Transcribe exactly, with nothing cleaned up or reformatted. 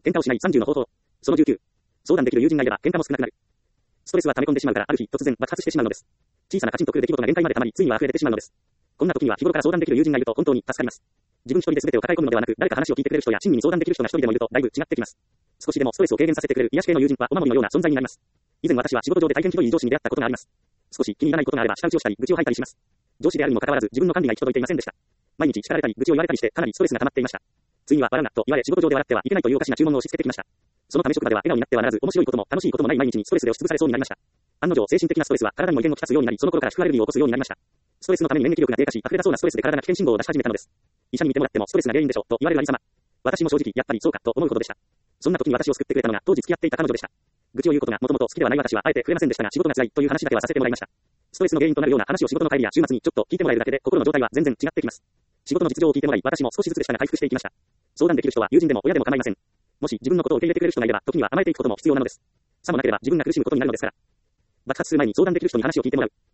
喧嘩をしないさんじゅうの方法。そのじゅうきゅう。相談できる友人がいれば喧嘩も少なくなる。ストレスは溜め込んでしまうから、ある日突然爆発してしまうのです。小さなカチンとくる出来事が限界まで溜まり、ついには溢れ出てしまうのです。こんな時には日頃から相談できる友人がいると本当に助かります。自分一人で全てを抱え込むのではなく、誰か話を聞いてくれる人や親身に相談できる人が一人でもいるとだいぶ違ってきます。少しでもストレスを軽減させてくれる癒し系の友人はお守りのような存在になります。以前私は仕事上で大変ひどい上司に出会ったことがあります。少し気に入らないことがあれば舌打ちをしたり愚痴を吐いたりします。上司であるにもかかわらず自分の管理が行き届いていませんでした。毎日叱られたり愚痴を言われたりしてかなりストレスが溜まっていました。ついには笑うなと言われ仕事上で笑ってはいけないというおかしな注文を押し付けてきました。そのため職場では笑顔になってはならず面白いことも楽しいこともない毎日にストレスで押しつぶされそうになりました。案の定精神的なストレスは体にも威厳をきたすようになり、その頃から副アレルギーを起こすようになりました。ストレスのために免疫力が低下し、溢れ出そうなストレスで体が危険信号を出し始めたのです。医者に見てもらってもストレスが原因でしょと言われるありさま。私も正直やっぱりそうかと思うほどでした。そんな時に私を救ってくれたのが当時付き合っていた彼女でした。愚痴を言うことがもともと好きではない私はあえて触れませんでしたが、仕事が辛いという話だけはさせてもらいました。ストレスの原因となるような話を仕事の帰りや週末にちょっと聞いてもらえるだけで心の状態は全然違ってきます。仕事の実情を聞いてもらい、私も少しずつでしたが回復していきました。相談できる人は友人でも親でも構いません。もし自分のことを受け入れてくれる人がいれば、時には甘えていくことも必要なのです。さもなければ自分が苦しむことになるのですから。爆発する前に相談できる人に話を聞いてもらう。